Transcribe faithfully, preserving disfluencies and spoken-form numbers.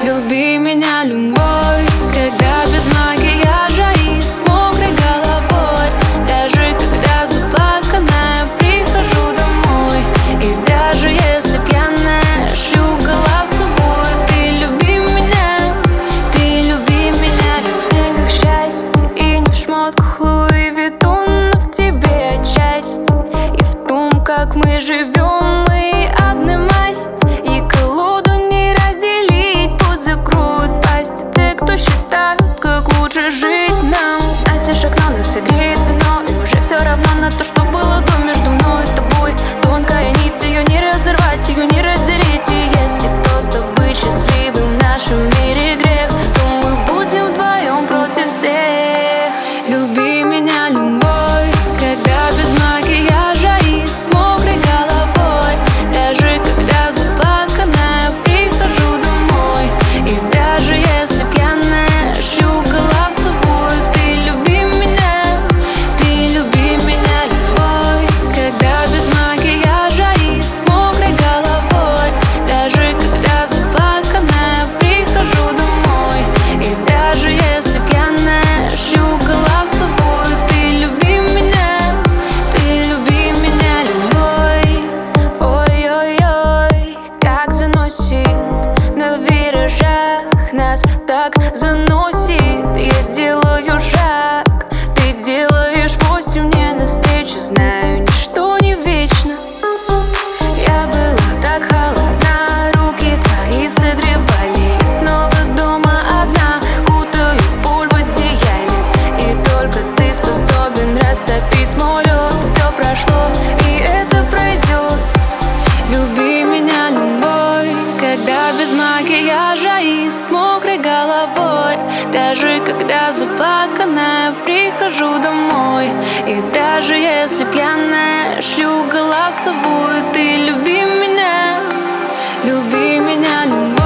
Люби меня, любовь, когда без макияжа и с мокрой головой. Даже когда заплаканная прихожу домой, и даже если пьяная шлю голосовой. Ты люби меня, ты люби меня. В деньгах счастье и не в шмотках Луи Виттон, но в тебе часть. И в том, как мы живем, мы одна масть. И колоду не разделить, пусть закроют пасть те, кто считают, как лучше жить нам. Настежь окно, нас согреет вино, и уже все равно на то, что было до между мной и тобой. Тонкая нить, ее не разорвать, ее не разделить. И если просто быть счастливым в нашем мире грех, то мы будем вдвоем против всех. Люби меня, любовь, когда без макияжа и с мокрой головой. Даже когда заплаканная прихожу домой, и даже если пьяная шлю голосовой. Ты люби меня, ты люби меня, любовь, когда без макияжа и с мокрой головой. Даже когда заплаканная прихожу домой, и даже если пьяная шлю голосовой. Ты люби меня, ты люби меня, любовь. Ой-ой-ой, как заносит на виражах, нас так заносит. Я делаю шаг, ты делаешь восемь мне навстречу. Знаю, ничто не вечно. Я была так холодна, руки твои согревали. И снова дома одна, кутаю боль в одеяле. И только ты способен растопить мой лед. Все прошло, и это пройдет. Люби меня, любовь, когда без макияжа и с мокрой головой. Даже когда заплаканная прихожу домой, и даже если пьяная шлю голосовую. Ты люби меня, люби меня, любовь.